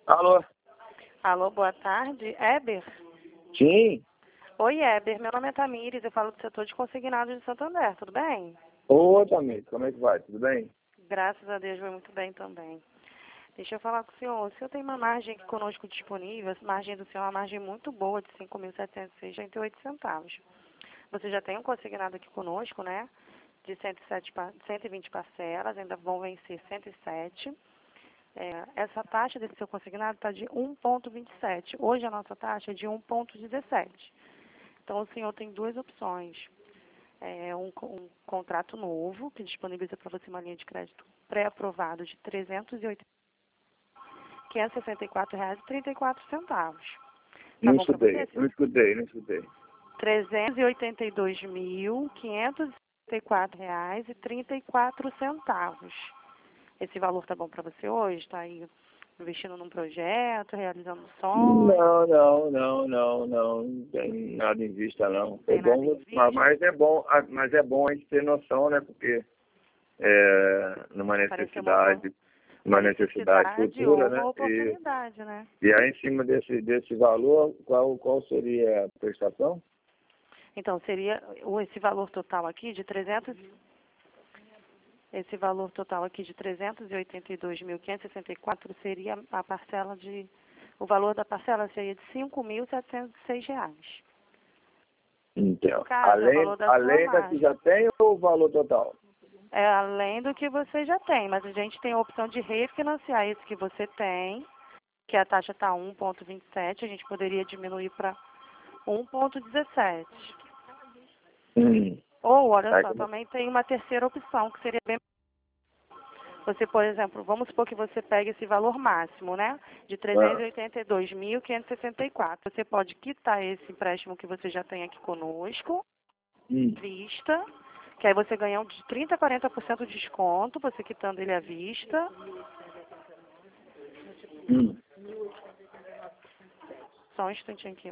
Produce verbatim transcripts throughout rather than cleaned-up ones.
Alô? Alô, boa tarde. Éber? Sim. Oi, Éber. Meu nome é Tamires, eu falo do setor de consignados de Santo André, tudo bem? Ô, Tamires, como é que vai? Tudo bem? Graças a Deus, vai muito bem também. Deixa eu falar com o senhor. O senhor tem uma margem aqui conosco disponível, a margem do senhor é uma margem muito boa, de cinco mil setecentos e sessenta e oito centavos. Você já tem um consignado aqui conosco, né? De cento e sete, pa- cento e vinte parcelas, ainda vão vencer cento e sete. É, essa taxa desse seu consignado está de um vírgula vinte e sete. Hoje a nossa taxa é de um vírgula dezessete. Então o senhor tem duas opções. É um, co- um contrato novo, que disponibiliza para você uma linha de crédito pré-aprovado de trezentos e oitenta, quinhentos e sessenta e quatro reais e trinta e quatro centavos. Tá Não bom para escutei, você? não escutei, não escutei. trezentos e oitenta e dois mil, quinhentos e sessenta e quatro reais e trinta e quatro centavos. Esse valor tá bom para você hoje? Está aí investindo num projeto, realizando um sonho? Não, não, não, não, não, não tem nada em vista, não. É Tem nada em bom, vista? mas é bom, mas é bom a gente ter noção, né? Porque é, numa Pareceu uma, opor- necessidade, uma uma necessidade necessidade ou futura, né? uma E, oportunidade, né? e aí, em cima desse, desse valor, qual, qual seria a prestação? Então, seria o- esse valor total aqui de trezentos, esse valor total aqui de trezentos e oitenta e dois mil quinhentos e sessenta e quatro seria a parcela de, o valor da parcela seria de cinco mil setecentos e seis reais. No Então, caso, é o além, valor da sua além da que margem. já tem ou o valor total? É além do que você já tem, mas a gente tem a opção de refinanciar esse que você tem, que a taxa está um vírgula vinte e sete, a gente poderia diminuir para um vírgula dezessete. Hum. Ou, olha Aí, só, como- também tem uma terceira opção, que seria bem... Você, por exemplo, vamos supor que você pegue esse valor máximo, né? De trezentos ah, e oitenta e dois mil quinhentos e sessenta e quatro. Você pode quitar esse empréstimo que você já tem aqui conosco, hum, vista, que aí você ganha um de trinta a quarenta por cento de desconto, você quitando ele à vista. hum. Só um instantinho aqui.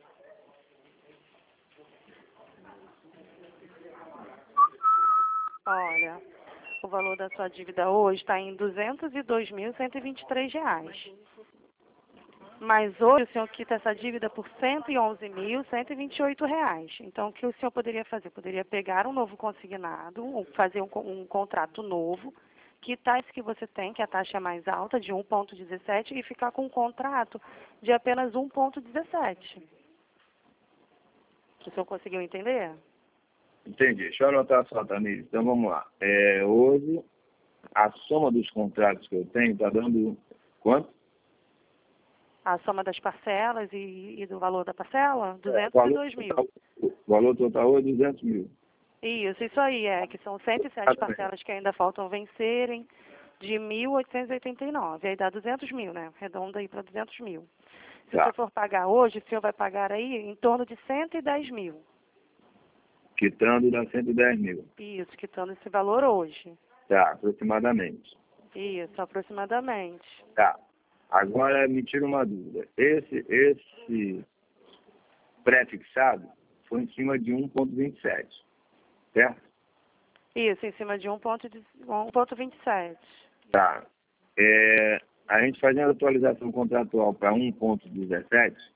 Olha, o valor da sua dívida hoje está em duzentos e dois mil cento e vinte e três reais. Mas hoje o senhor quita essa dívida por cento e onze mil cento e vinte e oito reais. Então, o que o senhor poderia fazer? Poderia pegar um novo consignado, ou fazer um, co- um contrato novo, quitar esse que você tem, que a taxa é mais alta, de um vírgula dezessete, e ficar com um contrato de apenas um vírgula dezessete. O senhor conseguiu entender? Entendi. Deixa eu anotar só, Tamires. Então vamos lá. É, hoje, a soma dos contratos que eu tenho está dando quanto? A soma das parcelas e, e do valor da parcela? É, o duzentos e valor dois mil. total, o valor total é duzentos mil. Isso, isso aí, é, que são cento e sete Exatamente. parcelas que ainda faltam vencerem, de mil oitocentos e oitenta e nove. Aí dá duzentos mil, né? Redonda aí para duzentos mil. Se o senhor Tá. for pagar hoje, o senhor vai pagar aí em torno de cento e dez mil. Quitando dá cento e dez mil. Isso, quitando esse valor hoje. Tá, aproximadamente. Isso, aproximadamente. Tá. Agora me tira uma dúvida. Esse, esse pré-fixado foi em cima de um vírgula vinte e sete, certo? Isso, em cima de um vírgula vinte e sete. Tá. É, a gente fazendo a atualização contratual para um vírgula dezessete,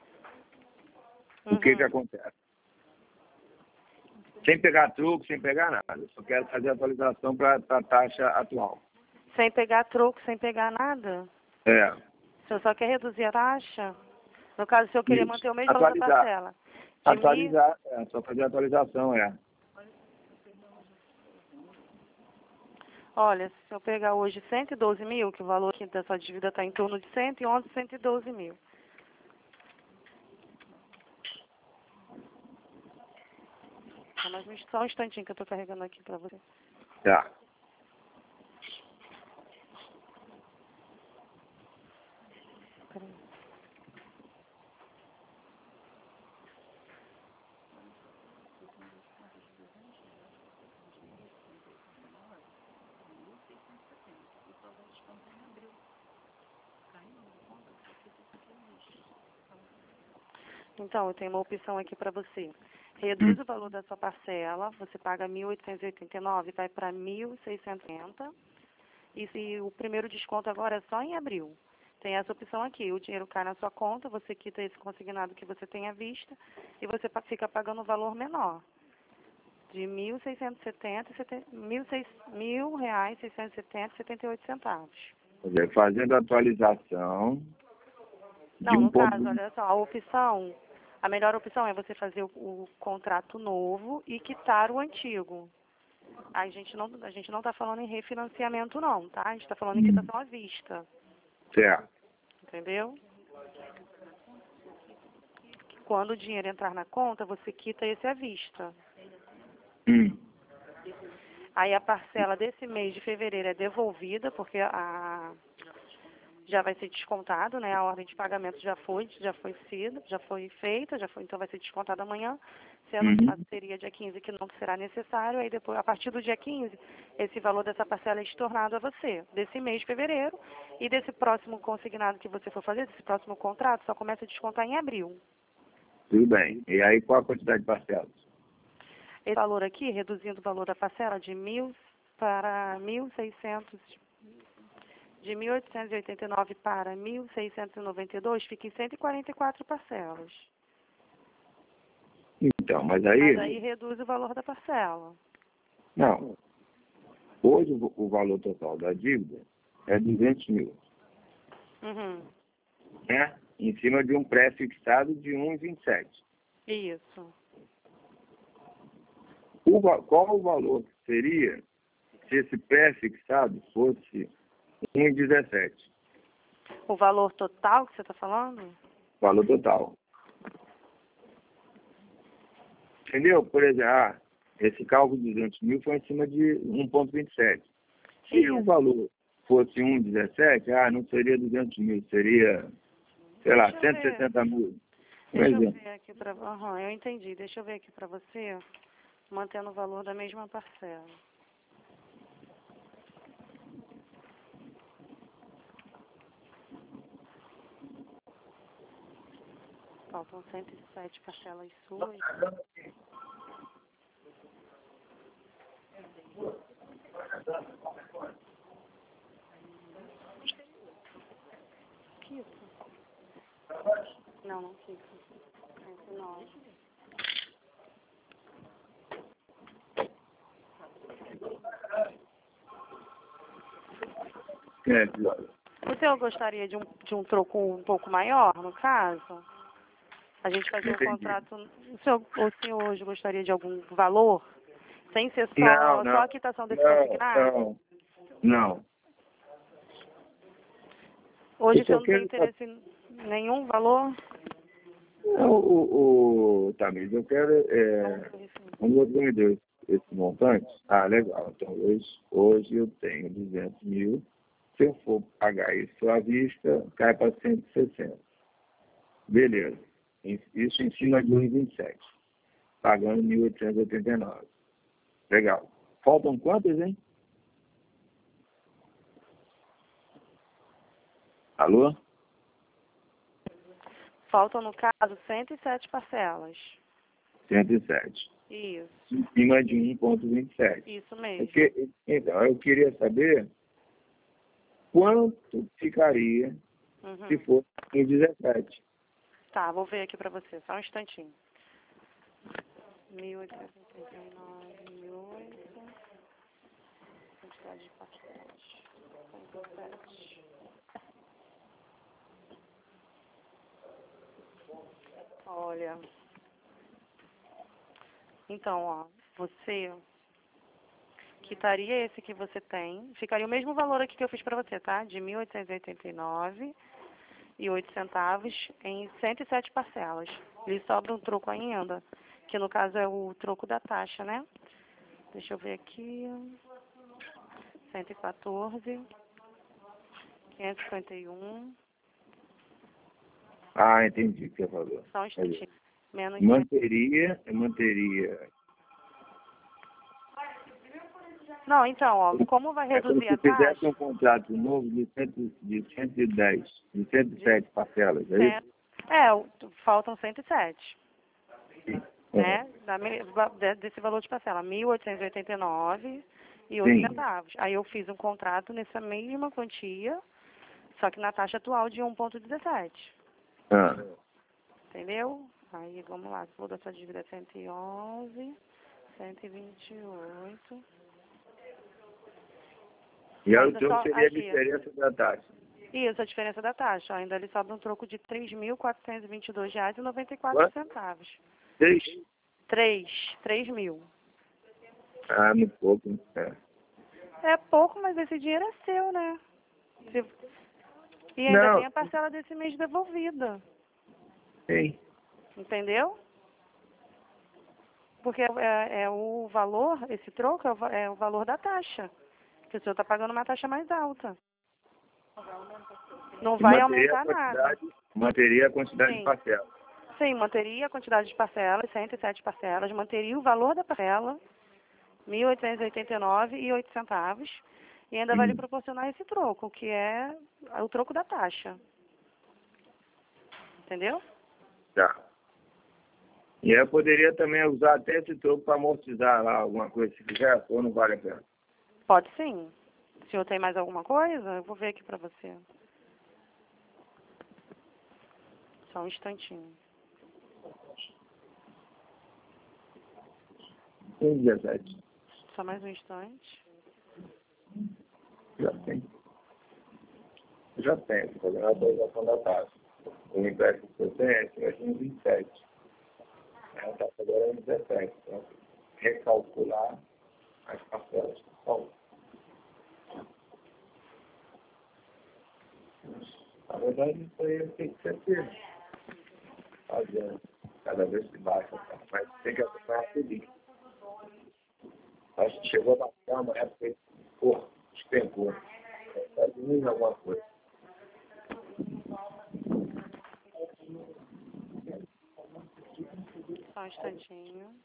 o que que Uhum. acontece? Sem pegar truco, sem pegar nada. Eu só quero fazer a atualização para a taxa atual. Sem pegar troco, sem pegar nada? É, O senhor só quer reduzir a taxa? No caso, o senhor queria isso. manter o mesmo valor da Atualizar. parcela? De mil... Atualizar, é, só fazer a atualização, é. Olha, se eu pegar hoje cento e doze mil, que o valor aqui da sua dívida está em torno de cento e onze, cento e doze mil. Tá, mas um- só um instantinho que eu estou carregando aqui para você. Tá. Peraí. Então, eu tenho uma opção aqui para você. Reduz Hum. o valor da sua parcela, você paga mil oitocentos e oitenta e nove, vai para mil seiscentos e oitenta. E se o primeiro desconto agora é só em abril. tem essa opção aqui. O dinheiro cai na sua conta, você quita esse consignado que você tem à vista e você pa- fica pagando um valor menor. De mil seiscentos e setenta, mil reais, seiscentos e setenta e setenta e oito centavos. Quer dizer, fazendo a atualização de Não, um no ponto... caso, olha só, a opção, a melhor opção é você fazer o, o contrato novo e quitar o antigo. A gente não a gente não está falando em refinanciamento não, tá? A gente está falando em Hum, quitação à vista, certo. entendeu? Quando o dinheiro entrar na conta, você quita esse à vista. Hum, Aí a parcela desse mês de fevereiro é devolvida, porque a já vai ser descontado, né? A ordem de pagamento já foi, já foi sido, já foi feita, já foi, então vai ser descontado amanhã, sendo uhum. que seria dia quinze que não será necessário, aí depois, a partir do dia quinze, esse valor dessa parcela é estornado a você, desse mês de fevereiro, e desse próximo consignado que você for fazer, desse próximo contrato, só começa a descontar em abril. Tudo bem. E aí, qual a quantidade de parcelas? Esse valor aqui, reduzindo o valor da parcela de mil para mil e seiscentos, de mil oitocentos e oitenta e nove para mil seiscentos e noventa e dois, fica em cento e quarenta e quatro parcelas. Então, mas aí... Mas aí reduz o valor da parcela. Não. Hoje, o o valor total da dívida é duzentos mil, Uhum. né? Em cima de um pré-fixado de um vírgula vinte e sete. Isso. O, va- qual o valor que seria se esse pré-fixado fosse um vírgula dezessete? O valor total que você está falando? Valor total. Entendeu? Por exemplo, ah, esse cálculo de duzentos mil foi em cima de um vírgula vinte e sete. Se Isso. o valor fosse um vírgula dezessete, ah, não seria duzentos mil, seria, sei lá, Deixa eu cento e ver. sessenta mil. Um Deixa eu exemplo. ver aqui para... Aham, eu entendi. Deixa eu ver aqui para você, mantendo o valor da mesma parcela. Faltam cento e sete parcelas suas. Quito? Não, não quito. cento e nove. É, olha. O senhor gostaria de um, de um troco um pouco maior, no caso? A gente fazer um Entendi. contrato... O senhor, o senhor hoje gostaria de algum valor? Sem ser Não, só, não. só a quitação desse Não, consignado? não. Não. Hoje Eu o senhor só não tem quero... interesse em nenhum valor? Não, o, o, Tamires, eu quero... É, quando você me deu esse, esse montante, ah, legal. Então, hoje, hoje eu tenho duzentos mil. Se eu for pagar isso à vista, cai para cento e sessenta. Beleza. Isso em cima de um vírgula vinte e sete. Pagando mil oitocentos e oitenta e nove. Legal. Faltam quantas, hein? Alô? Faltam, no caso, cento e sete parcelas. cento e sete. Isso, Em cima de um vírgula vinte e sete. isso Eu mesmo. que- Então, eu queria saber quanto ficaria Uhum. se fosse em dezessete. Tá, vou ver aqui pra você, só um instantinho. mil oitocentos e oitenta e nove, mil e oito. Quantidade de parcelas. cento e sete. Olha. Então, ó, você quitaria esse que você tem. Ficaria o mesmo valor aqui que eu fiz pra você, tá? De mil oitocentos e oitenta e nove e oito centavos em cento e sete parcelas. Lhe sobra um troco ainda, que no caso é o troco da taxa, né? Deixa eu ver aqui. cento e quatorze, quinhentos e cinquenta e um. Ah, entendi o que você falou. Só um instantinho. Menos Manteria, eu manteria. Não, então, ó, como vai É como reduzir se a fizesse taxa? um contrato novo de, cento, de cento e dez, de cento e sete parcelas, é Cem- isso? É, o- faltam cento e sete, Sim. né? Da me- de- desse valor de parcela, mil oitocentos e oitenta e nove e oito Sim. centavos. Aí eu fiz um contrato nessa mesma quantia, só que na taxa atual de um vírgula dezessete. Ah. Entendeu? Aí, vamos lá, vou da sua dívida é cento e onze, cento e vinte e oito. E aí o Ainda troco só seria a aqui. diferença da taxa. Isso, a diferença da taxa. Ainda lhe sobra um troco de três mil quatrocentos e vinte e dois reais e noventa e quatro centavos. Três? Três, três mil. Ah, muito pouco. É. É pouco, mas esse dinheiro é seu, né? Se... E ainda Não. tem a parcela desse mês devolvida. Sim. Entendeu? Porque é, é o valor, esse troco é o, é o valor da taxa. Que o senhor está pagando uma taxa mais alta. Não vai Manteria a aumentar nada. quantidade, manteria a quantidade Sim. de parcela. Sim, manteria a quantidade de parcelas, cento e sete parcelas, manteria o valor da parcela, mil oitocentos e oitenta e nove reais e oito centavos, e ainda vai lhe Hum. proporcionar esse troco, que é o troco da taxa. Entendeu? Tá. E aí eu poderia também usar até esse troco para amortizar lá alguma coisa, se quiser, ou não vale a pena? Pode sim. O senhor tem mais alguma coisa? Eu vou ver aqui pra você. Só um instantinho. Tem dezessete. Só mais um instante. Já tem. Já tem, o problema é a atualização da taxa. O empréstimo que eu tenho é em vinte e sete. A taxa agora é em dezessete. Então, recalcular as parcelas que faltam. Na verdade, isso aí tem que ser feito. Fazendo cada vez que baixa, tá? Mas tem que acompanhar tudo. Acho que chegou a baixar uma época que, pô, despencou. Está diminuindo alguma coisa. Só um instantinho.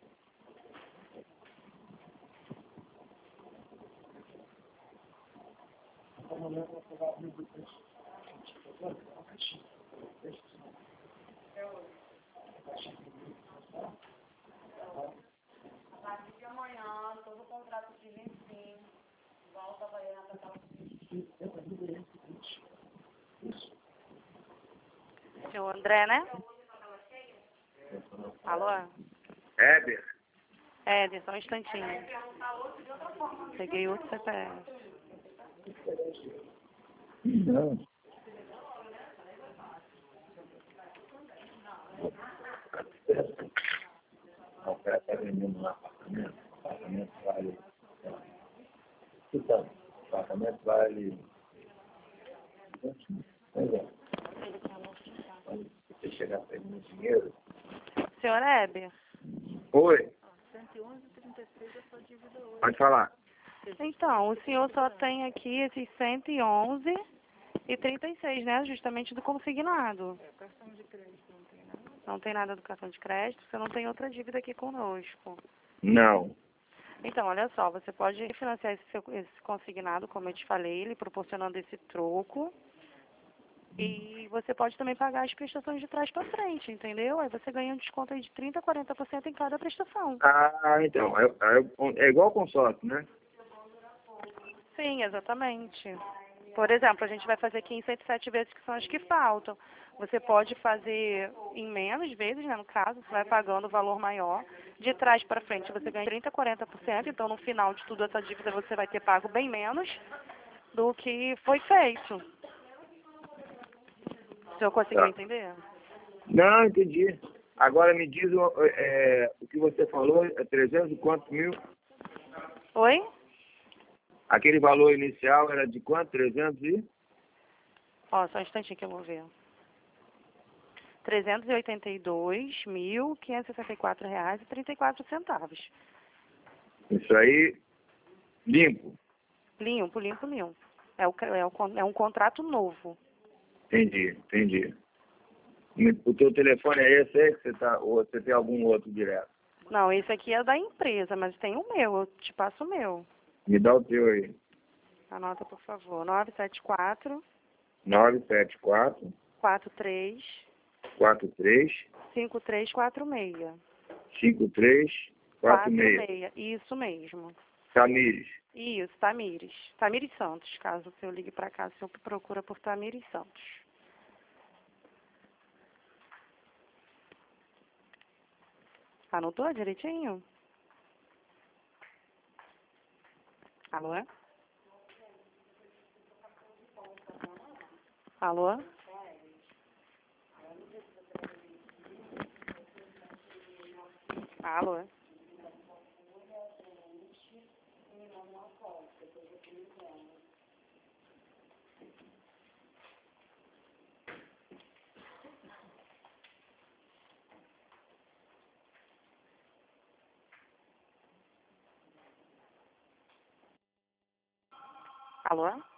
Amanhã, todo o contrato de vinte volta a valer na total. Senhor André, né? Alô? Éder? É, só um instantinho. Peguei outro C P F. Não. Não, o cara está vendendo um apartamento. O apartamento vale. Então, o apartamento vale. Pois é. Você chegar para ele no dinheiro. Senhor Heber? Oi. Pode falar. Então, o senhor só tem aqui esses cento e onze e trinta e seis, né? Justamente do consignado. Não tem nada do cartão de crédito, você não tem outra dívida aqui conosco. Não. Então, olha só, você pode financiar esse, seu, esse consignado, como eu te falei, ele proporcionando esse troco. E você pode também pagar as prestações de trás para frente, entendeu? Aí você ganha um desconto aí de trinta por cento, quarenta por cento em cada prestação. Ah, então. É, é, é igual consórcio, né? Sim, exatamente. Por exemplo, a gente vai fazer aqui em cento e sete vezes, que são as que faltam. Você pode fazer em menos vezes, né? No caso, você vai pagando o valor maior. De trás para frente, você ganha trinta, quarenta por cento. Então, no final de tudo, essa dívida você vai ter pago bem menos do que foi feito. O senhor conseguiu Tá. entender? Não, entendi. Agora me diz é, o que você falou, é trezentos e quantos mil? Oi? Aquele valor inicial era de quanto? trezentos e? Ó, só um instantinho que eu vou ver. trezentos e oitenta e dois mil, quinhentos e sessenta e quatro reais e trinta e quatro centavos. Isso aí, limpo. Limpo, limpo, limpo. É, o, é, o, é um contrato novo. Entendi, entendi. O teu telefone é esse aí que você tá, ou você tem algum outro direto? Não, esse aqui é da empresa, mas tem o meu, eu te passo o meu. Me dá o teu aí. Anota, por favor. nove sete quatro, nove sete quatro, quatro três, quatro três, cinco três quatro seis. cinco três quatro seis. Isso mesmo. Tamires. Isso, Tamires. Tamires Santos, caso o senhor ligue para cá, o senhor procura por Tamires Santos. Anotou direitinho? Alô? Alô? Alô? Alô?